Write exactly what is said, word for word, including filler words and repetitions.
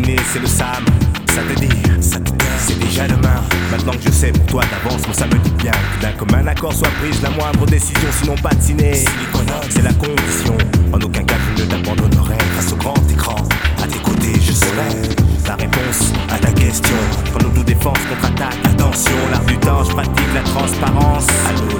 dîner, c'est le Sam. Ça te dit, ça te dit, c'est déjà demain. Maintenant que je sais pour toi d'avance, moi ça me dit bien que d'un commun accord soit prise la moindre décision, sinon pas de ciné. C'est la condition, en aucun cas je ne t'abandonnerai. Face au grand écran, à tes côtés je serai la réponse à ta question. Quand l'autodéfense contre-attaque, attention, l'art du temps, je pratique la transparence. Allô